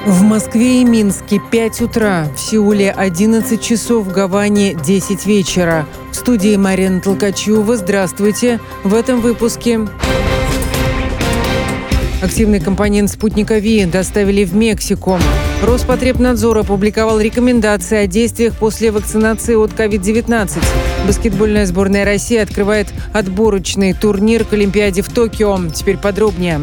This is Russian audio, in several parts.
В Москве и Минске 5 утра, в Сеуле 11 часов, в Гаване 10 вечера. В студии Марина Толкачева. Здравствуйте. В этом выпуске. Активный компонент спутника ВИ доставили в Мексику. Роспотребнадзор опубликовал рекомендации о действиях после вакцинации от COVID-19. Баскетбольная сборная России открывает отборочный турнир к Олимпиаде в Токио. Теперь подробнее.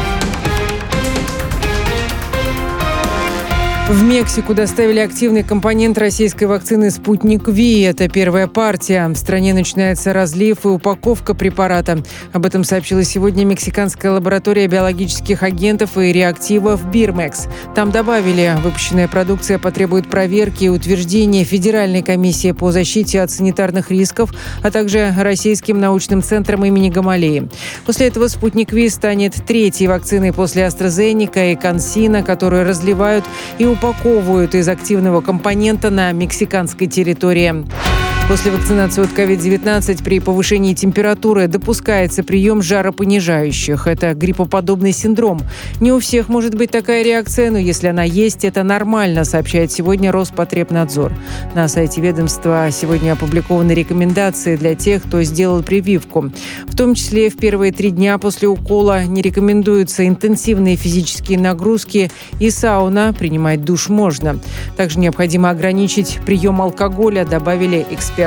В Мексику доставили активный компонент российской вакцины «Спутник ВИ». Это первая партия. В стране начинается разлив и упаковка препарата. Об этом сообщила сегодня мексиканская лаборатория биологических агентов и реактивов «Бирмекс». Там добавили, выпущенная продукция потребует проверки и утверждения Федеральной комиссии по защите от санитарных рисков, а также Российским научным центром имени Гамалеи. После этого «Спутник ВИ» станет третьей вакциной после AstraZeneca и CanSino, которую разливают и упаковывают из активного компонента на мексиканской территории. После вакцинации от COVID-19 при повышении температуры допускается прием жаропонижающих. Это гриппоподобный синдром. Не у всех может быть такая реакция, но если она есть, это нормально, сообщает сегодня Роспотребнадзор. На сайте ведомства сегодня опубликованы рекомендации для тех, кто сделал прививку. В том числе в первые 3 дня после укола не рекомендуются интенсивные физические нагрузки и сауна, принимать душ можно. Также необходимо ограничить прием алкоголя, добавили эксперты.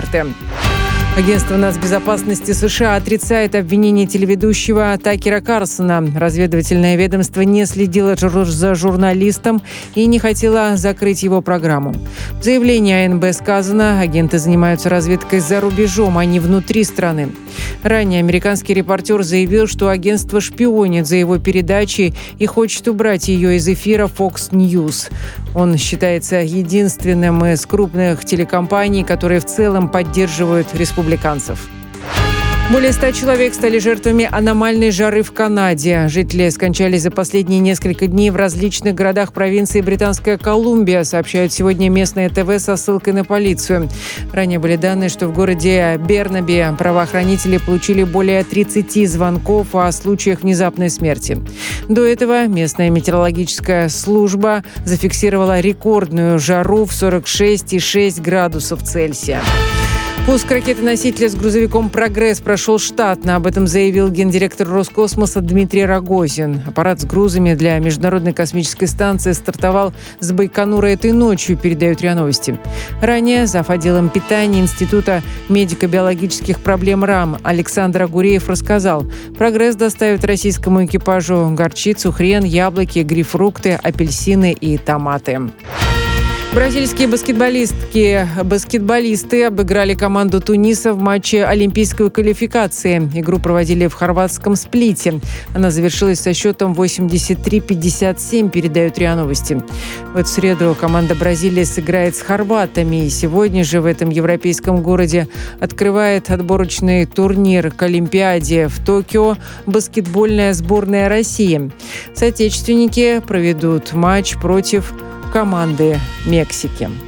Агентство нацбезопасности США отрицает обвинение телеведущего Такера Карлсона. Разведывательное ведомство не следило за журналистом и не хотело закрыть его программу. В заявлении АНБ сказано, агенты занимаются разведкой за рубежом, а не внутри страны. Ранее американский репортер заявил, что агентство шпионит за его передачей и хочет убрать ее из эфира Fox News. Он считается единственным из крупных телекомпаний, которые в целом поддерживают республиканцев. Более 100 человек стали жертвами аномальной жары в Канаде. Жители скончались за последние несколько дней в различных городах провинции Британская Колумбия, сообщают сегодня местное ТВ со ссылкой на полицию. Ранее были данные, что в городе Бернаби правоохранители получили более 30 звонков о случаях внезапной смерти. До этого местная метеорологическая служба зафиксировала рекордную жару в 46,6 градусов Цельсия. Пуск ракеты-носителя с грузовиком «Прогресс» прошел штатно. Об этом заявил гендиректор Роскосмоса Дмитрий Рогозин. Аппарат с грузами для Международной космической станции стартовал с Байконура этой ночью, передают РИА Новости. Ранее зав. Отделом питания Института медико-биологических проблем РАМ Александр Агуреев рассказал, «Прогресс» доставит российскому экипажу горчицу, хрен, яблоки, грейпфрукты, апельсины и томаты. Бразильские баскетболисты обыграли команду Туниса в матче олимпийской квалификации. Игру проводили в хорватском Сплите. Она завершилась со счетом 83-57, передают РИА Новости. В эту среду команда Бразилии сыграет с хорватами. И сегодня же в этом европейском городе открывает отборочный турнир к Олимпиаде в Токио баскетбольная сборная России. Соотечественники проведут матч против команды Мексики.